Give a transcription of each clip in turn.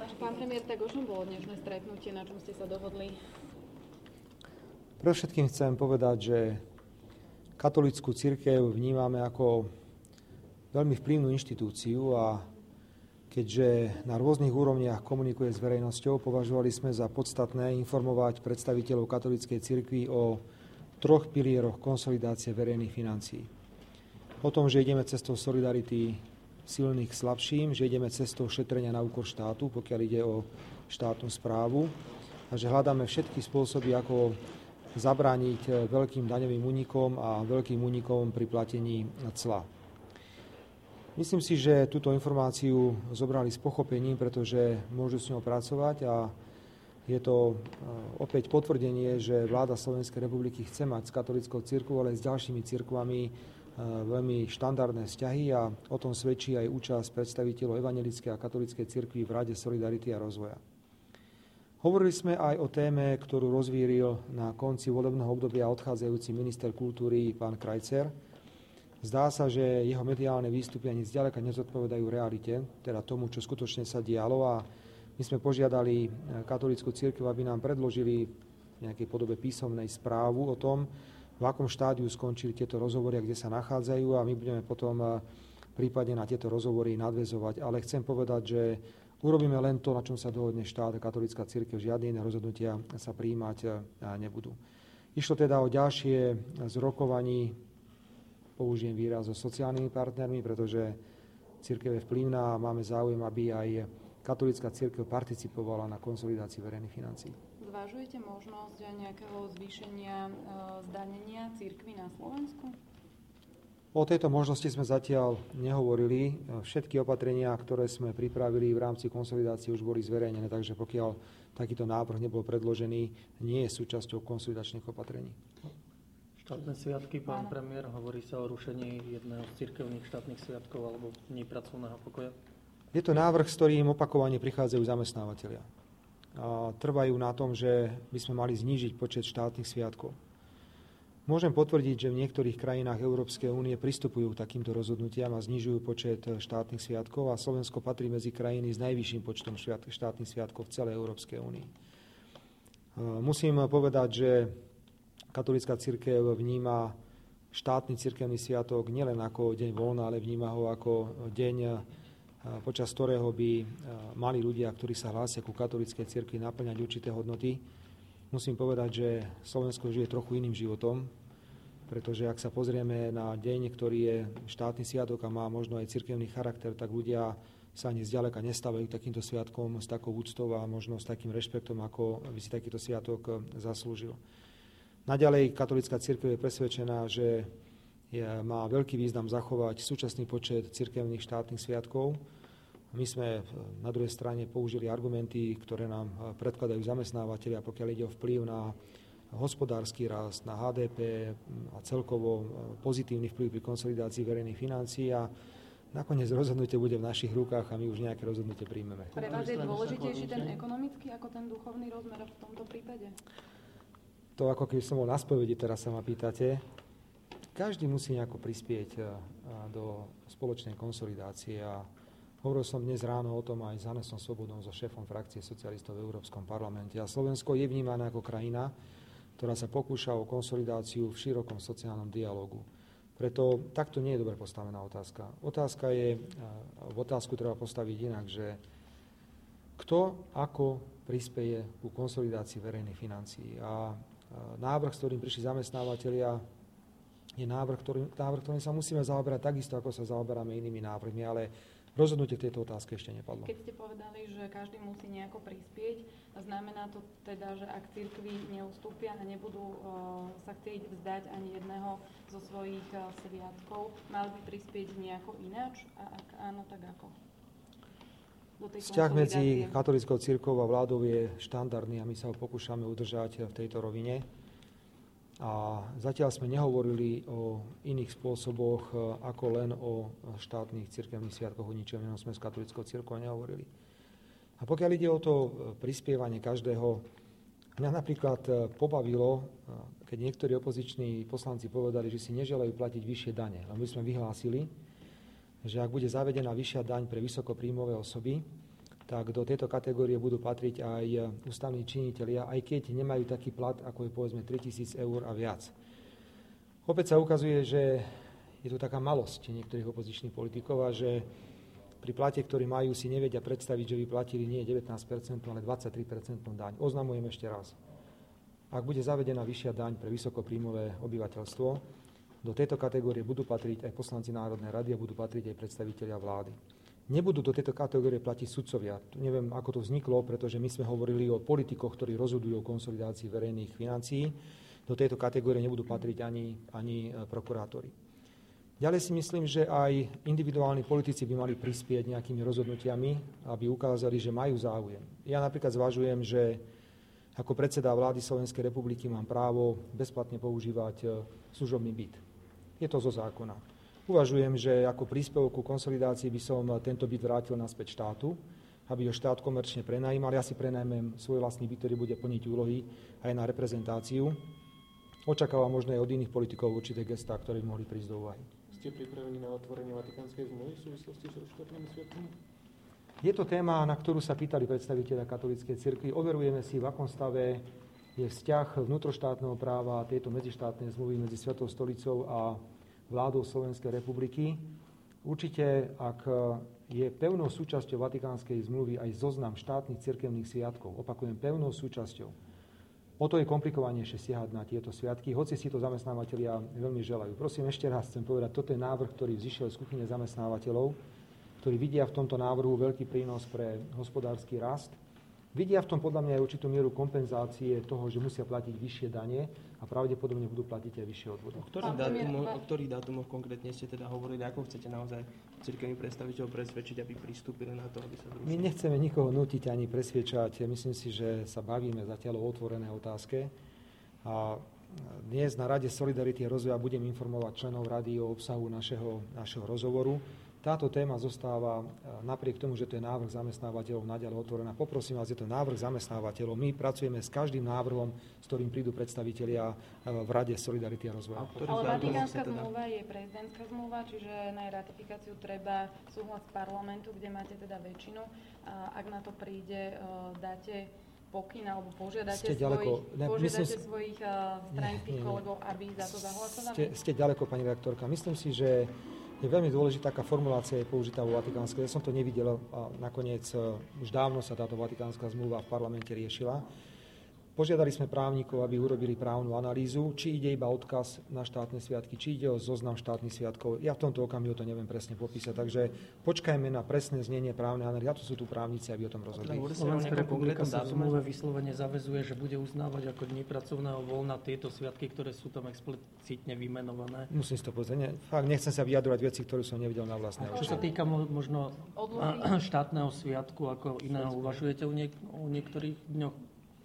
Pán premiér, tak o čom bolo dnešné stretnutie, na čom ste sa dohodli? Pre všetkým chcem povedať, že katolícku cirkev vnímame ako veľmi vplyvnú inštitúciu a keďže na rôznych úrovniach komunikuje s verejnosťou, považovali sme za podstatné informovať predstaviteľov katolíckej cirkvi o 3 pilieroch konsolidácie verejných financií. O tom, že ideme cestou solidarity silných k slabším, že ideme cestou šetrenia na úkor štátu, pokiaľ ide o štátnu správu, a že hľadáme všetky spôsoby, ako zabrániť veľkým daňovým únikom a veľkým únikom pri platení cla. Myslím si, že túto informáciu zobrali s pochopením, pretože môžu s ňou pracovať a je to opäť potvrdenie, že vláda Slovenskej republiky chce mať s katolíckou cirkvou, ale aj s ďalšími cirkvami veľmi štandardné vzťahy a o tom svedčí aj účasť predstaviteľov evangelickej a katolíckej cirkvi v Rade solidarity a rozvoja. Hovorili sme aj o téme, ktorú rozvíril na konci volebného obdobia odchádzajúci minister kultúry pán Krajcer. Zdá sa, že jeho mediálne výstupy ani zďaleka nezodpovedajú realite, teda tomu, čo skutočne sa dialo, a my sme požiadali katolícku cirkev, aby nám predložili v nejakej podobe písomnej správu o tom, v akom štádiu skončili tieto rozhovory a kde sa nachádzajú, a my budeme potom prípadne na tieto rozhovory nadväzovať. Ale chcem povedať, že urobíme len to, na čom sa dohodne štát a katolícka cirkev. Žiadne iné rozhodnutia sa prijímať nebudú. Išlo teda o ďalšie z rokovaní, použijem výraz, so sociálnymi partnermi, pretože cirkev je vplyvná a máme záujem, aby aj katolícka cirkev participovala na konsolidácii verejných financií. Zvažujete možnosť nejakého zvýšenia zdanenia cirkvi na Slovensku? O tejto možnosti sme zatiaľ nehovorili. Všetky opatrenia, ktoré sme pripravili v rámci konsolidácie, už boli zverejnené, takže pokiaľ takýto návrh nebol predložený, nie je súčasťou konsolidačných opatrení. Štátne sviatky, pán premiér, hovorí sa o rušení jedného z cirkevných štátnych sviatkov alebo dní pracovného pokoja? Je to návrh, s ktorým opakovane prichádzajú zamestnávateľia. A trvajú na tom, že by sme mali znížiť počet štátnych sviatkov. Môžem potvrdiť, že v niektorých krajinách Európskej únie pristupujú k takýmto rozhodnutiam a znižujú počet štátnych sviatkov, a Slovensko patrí medzi krajiny s najvyšším počtom štátnych sviatkov v celej Európskej únii. Musím povedať, že katolícka cirkev vníma štátny cirkevný sviatok nielen ako deň voľna, ale vníma ho ako deň, počas ktorého by mali ľudia, ktorí sa hlásia ku katolíckej cirkvi, naplňať určité hodnoty. Musím povedať, že Slovensko žije trochu iným životom, pretože ak sa pozrieme na deň, ktorý je štátny sviatok a má možno aj cirkevný charakter, tak ľudia sa ani zďaleka nestávajú k takýmto sviatkom s takou úctou a možno s takým rešpektom, ako by si takýto sviatok zaslúžil. Naďalej katolícka cirkev je presvedčená, že má veľký význam zachovať súčasný počet cirkevných štátnych sviatkov. My sme na druhej strane použili argumenty, ktoré nám predkladajú zamestnávateľia, pokiaľ ide o vplyv na hospodársky rast, na HDP a celkovo pozitívny vplyv pri konsolidácii verejných financií, a nakoniec rozhodnutie bude v našich rukách a my už nejaké rozhodnutie príjmeme. Pre vás je dôležitejší ten ekonomický ako ten duchovný rozmer v tomto prípade? To ako keby som bol na spovedi, teraz sa ma pýtate. Každý musí nejako prispieť do spoločnej konsolidácie a hovoril som dnes ráno o tom aj s Hanesom Svobodom, so šéfom frakcie socialistov v Európskom parlamente. A Slovensko je vnímané ako krajina, ktorá sa pokúša o konsolidáciu v širokom sociálnom dialógu. Preto takto nie je dobre postavená otázka. Otázku treba postaviť inak, že kto ako prispeje ku konsolidácii verejných financií. A návrh, s ktorým prišli zamestnávateľia, je návrh, ktorým sa musíme zaoberať takisto, ako sa zaoberáme inými návrhmi, ale rozhodnutie v tejto otázke ešte nepadlo. Keď ste povedali, že každý musí nejako prispieť, znamená to teda, že ak cirkvi neustúpia a nebudú sa chcieť vzdať ani jedného zo svojich sviatkov, mali by prispieť nejako ináč? A ak áno, tak ako? Vzťah medzi katolíckou cirkvou a vládou je štandardný a my sa ho pokúšame udržať v tejto rovine. A zatiaľ sme nehovorili o iných spôsoboch, ako len o štátnych cirkevných sviatkoch, o ničom inom sme s katolíckou cirkvou nehovorili. A pokiaľ ide o to prispievanie každého, mňa napríklad pobavilo, keď niektorí opoziční poslanci povedali, že si neželajú platiť vyššie dane. A my sme vyhlásili, že ak bude zavedená vyššia daň pre vysokopríjmové osoby, tak do tejto kategórie budú patriť aj ústavní činitelia, aj keď nemajú taký plat, ako je povedzme 3 000 eur a viac. Opäť sa ukazuje, že je to taká malosť niektorých opozičných politikov a že pri plate, ktorý majú, si nevedia predstaviť, že by platili nie 19%, ale 23% daň. Oznamujem ešte raz. Ak bude zavedená vyššia daň pre vysokopríjmové obyvateľstvo, do tejto kategórie budú patriť aj poslanci Národnej rady a budú patriť aj predstavitelia vlády. Nebudú do tejto kategórie platiť sudcovia. Neviem, ako to vzniklo, pretože my sme hovorili o politikoch, ktorí rozhodujú o konsolidácii verejných financií. Do tejto kategórie nebudú patriť ani prokurátori. Ďalej si myslím, že aj individuálni politici by mali prispieť nejakými rozhodnutiami, aby ukázali, že majú záujem. Ja napríklad zvažujem, že ako predseda vlády Slovenskej republiky mám právo bezplatne používať služobný byt. Je to zo zákona. Uvažujem, že ako príspevok ku konsolidácii by som tento byt vrátil naspäť štátu, aby ho štát komerčne prenajímal. Ja si prenajmem svoj vlastný byt, ktorý bude plniť úlohy aj na reprezentáciu. Očakávam možno aj od iných politikov určité gestá, ktoré by mohli prísť do úvahy. Ste pripravení na otvorenie Vatikánskej zmluvy v súvislosti s štátnymi sviatkami? Je to téma, na ktorú sa pýtali predstavitelia katolíckej cirkvi. Overujeme si, v akom stave je vzťah vnútroštátneho práva a tejto medzištátnej zmluvy medzi Svätou stolicou a vládou Slovenskej republiky. Určite, ak je pevnou súčasťou Vatikánskej zmluvy aj zoznam štátnych cirkevných sviatkov, opakujem, pevnou súčasťou, o to je komplikovanejšie siahať na tieto sviatky, hoci si to zamestnávateľia veľmi želajú. Prosím, ešte raz chcem povedať, toto je návrh, ktorý vzýšiel z kuchyne zamestnávateľov, ktorí vidia v tomto návrhu veľký prínos pre hospodársky rast. Vidia v tom podľa mňa aj určitú mieru kompenzácie toho, že musia platiť vyššie dane a pravdepodobne budú platiť aj vyššie odvody. O ktorých dátumoch konkrétne ste teda hovorili, ako chcete naozaj cirkevných predstaviteľov presvedčiť, aby pristúpili na to, aby sa zrušili? My nechceme nikoho nútiť ani presviečať. Myslím si, že sa bavíme zatiaľ o otvorenej otázke. A dnes na Rade Solidarity a rozvoja budem informovať členov rady o obsahu našeho rozhovoru. Táto téma zostáva, napriek tomu, že to je návrh zamestnávateľov, naďalej otvorená. Poprosím vás, je to návrh zamestnávateľov. My pracujeme s každým návrhom, s ktorým prídu predstavitelia v Rade Solidarity a rozvoja. Ale Vatikánska zmluva je prezidentská zmluva, čiže na jej ratifikáciu treba súhlas parlamentu, kde máte teda väčšinu. A ak na to príde, dáte pokyn alebo požiadate svojich stranických kolegov, aby za to zahlasovali? Ste ďaleko, pani redaktorka. Myslím si, že je veľmi dôležitá, taká formulácia je použitá vo Vatikánskej. Ja som to nevidel a nakoniec už dávno sa táto Vatikánska zmluva v parlamente riešila. Požiadali sme právnikov, aby urobili právnu analýzu, či ide iba odkaz na štátne sviatky, či ide o zoznam štátnych sviatkov. Ja v tomto okamihu to neviem presne popísať, takže počkajme na presné znenie právnej analýzy. A to sú tu právnici, aby o tom rozhodli. Slovenská republika sa v zmluve vyslovene zaväzuje, že bude uznávať ako dni pracovného voľna tieto sviatky, ktoré sú tam explicitne vymenované. Musím si to povedať. Fakt nechcem sa vyjadrovať veci, ktoré som nevidel na vlastné oči. Čo sa týka možno štátneho sviatku ako iného, uvažujete o niektorých dňoch?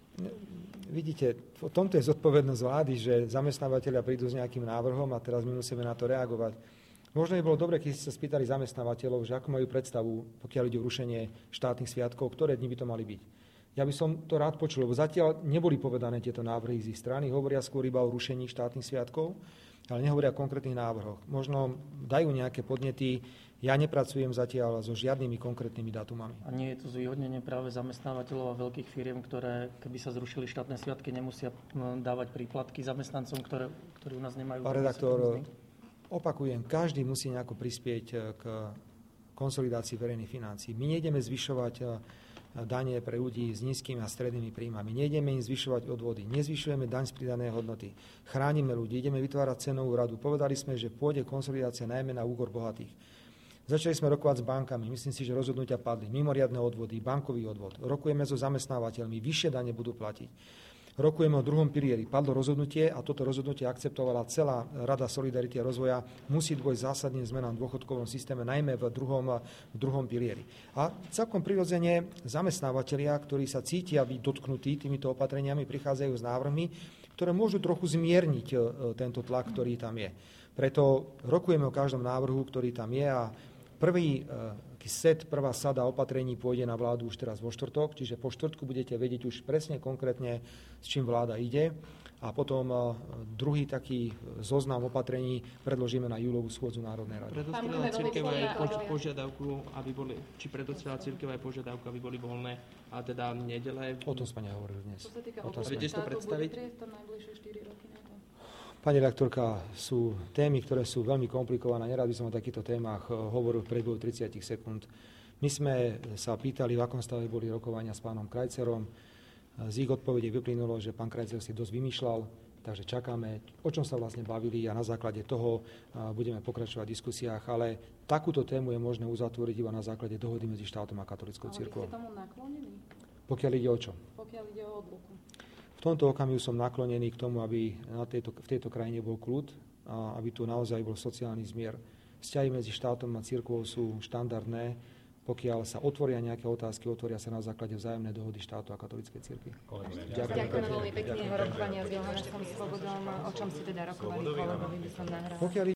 Vidíte, v tomto je zodpovednosť vlády, že zamestnávateľia prídu s nejakým návrhom a teraz my musíme na to reagovať. Možno by bolo dobre, keď ste sa spýtali zamestnávateľov, že ako majú predstavu, pokiaľ ide o rušenie štátnych sviatkov, ktoré dni by to mali byť. Ja by som to rád počul, lebo zatiaľ neboli povedané tieto návrhy z ich strany, hovoria skôr iba o rušení štátnych sviatkov, ale nehovoria o konkrétnych návrhoch. Možno dajú nejaké podnety. Ja nepracujem zatiaľ so žiadnymi konkrétnymi dátumami. A nie je to zvýhodnenie práve zamestnávateľov a veľkých firiem, ktoré, keby sa zrušili štátne sviatky, nemusia dávať príplatky zamestnancom, ktorí u nás nemajú? Pán redaktor, opakujem, každý musí nejako prispieť k konsolidácii verejných financií. My nejdeme zvyšovať dane pre ľudí s nízkymi a strednými príjmami. Nejdeme im zvyšovať odvody. Nezvyšujeme daň z pridanej hodnoty. Chránime ľudí, ideme vytvárať cenovú radu. Povedali sme, že pôjde konsolidácia najmä na úkor bohatých. Začali sme rokovať s bankami, myslím si, že rozhodnutia padli, mimoriadne odvody, bankový odvod. Rokujeme so zamestnávateľmi, vyššie dane budú platiť. Rokujeme o druhom pilieri, padlo rozhodnutie a toto rozhodnutie akceptovala celá Rada Solidarity a rozvoja. Musí dôjsť zásadným zmenám v dôchodkovom systéme, najmä v druhom pilieri. A celkom prirodzene zamestnávateľia, ktorí sa cítia byť dotknutí týmito opatreniami, prichádzajú s návrhmi, ktoré môžu trochu zmierniť tento tlak, ktorý tam je. Preto rokujeme o každom návrhu, ktorý tam je a taký set, prvá sada opatrení pôjde na vládu už teraz vo štvrtok, čiže po štvrtku budete vedieť už presne konkrétne, s čím vláda ide. A potom druhý taký zoznam opatrení predložíme na júlovú schôdzu Národnej rady. Predostrela cirkev aj požiadavku, aby boli, či predostrela cirkev aj požiadavku, aby boli voľné, a teda nedele. O tom sme nehovorili dnes. Čo sa týka Viete si to predstaviť? Bude priestor najbližšie 4 roky na to? Pani redaktorka, sú témy, ktoré sú veľmi komplikované. Nerad by som o takýchto témach hovoril v priebehu 30 sekúnd. My sme sa pýtali, v akom stave boli rokovania s pánom Krajcerom. Z ich odpovedí vyplynulo, že pán Krajcer si dosť vymýšľal, takže čakáme, o čom sa vlastne bavili a na základe toho budeme pokračovať v diskusiách, ale takúto tému je možné uzatvoriť iba na základe dohody medzi štátom a katolíckou cirkvou. Ale vy ste tomu naklonení? Pokiaľ ide o čo? Pokiaľ ide o odluku. V tomto okamihu som naklonený k tomu, aby v tejto krajine bol kľud a aby tu naozaj bol sociálny zmier. Vzťahy medzi štátom a cirkvou sú štandardné. Pokiaľ sa otvoria nejaké otázky, otvoria sa na základe vzájomnej dohody štátu a katolíckej cirkvi. Ďakujem veľmi pekne. Rokovania s Johannesom Svobodom. O čom si teda rokovali kolegovi, by som nahral.